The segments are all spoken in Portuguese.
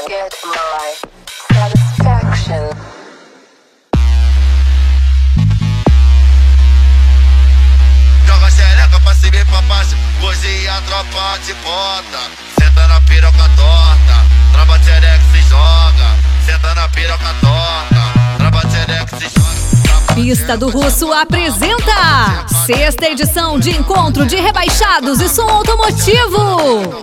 get my satisfaction. Joga xereca pra cima e pra baixo, hoje a tropa de bota. Senta na piroca torta, trava xereca se joga. Senta na piroca torta, trava xereca se joga. Pista do Russo apresenta sexta edição de encontro de rebaixados e som automotivo.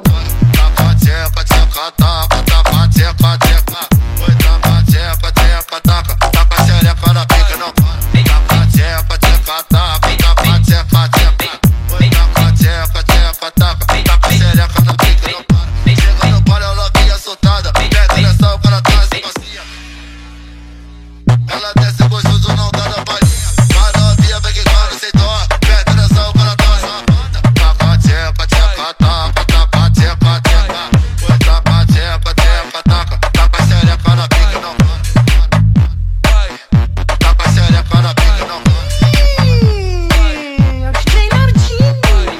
Ela desce gostoso, não dá na palhinha. Mas novinha vem que quando cê dó, perde atenção quando ela tá sua banda. Taca, tcheca, tcheca, taca, taca, tcheca, tcheca. Foi taca, tcheca, tcheca, taca, taca xereca na pica, não vai. Taca xereca na pica, não É o DJ Nardinho.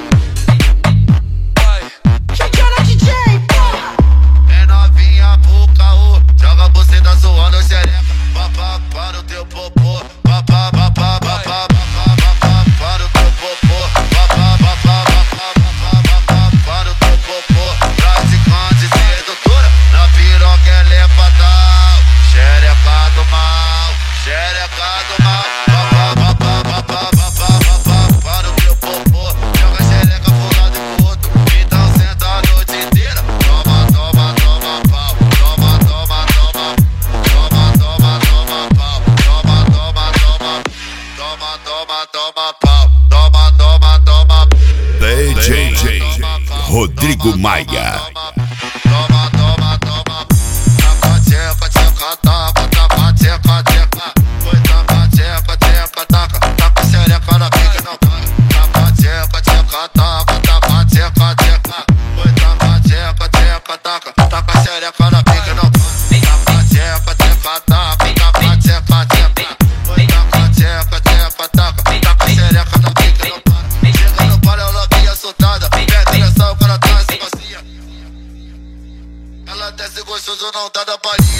Chegou no DJ, porra. é novinha pro caô, joga você da zoando xereca. Papá para o teu popô, papá, papá, papá, papá, para o teu popô, papá, papá, papá, papá, para o teu popô. Praticante sedutora, na piroca ela é fatal. Xereca do mal, xereca do mal. Papá, papá, papá, papá, papá, para o teu popô. Joga xereca pro lado e pro outro, então senta a noite inteira. Toma, toma, toma pau, toma, toma, toma. Toma, toma, toma pau, toma, toma, toma. Toma, toma, toma pau, toma, toma, toma. DJ Rodrigo Maia. Toma, toma, toma. Taca, tcheca, tcheca, taca, taca, tcheca, tcheca. Foi taca, tcheca, tcheca, taca, taca xereca na pica, não vai. Taca, tcheca, tcheca, taca, taca, tcheca, tcheca. Foi taca, tcheca, tcheca, taca, taca xereca na pica, não vai. Taca, tcheca, tcheca, taca, taca, tcheca, tcheca. Foi taca, tcheca, tcheca, taca, taca xereca na pica, não vai. Chega no bar, ela vinha soltada, perde atenção quando ela tá se macia. Ela desce gostoso, não dá da palhinha.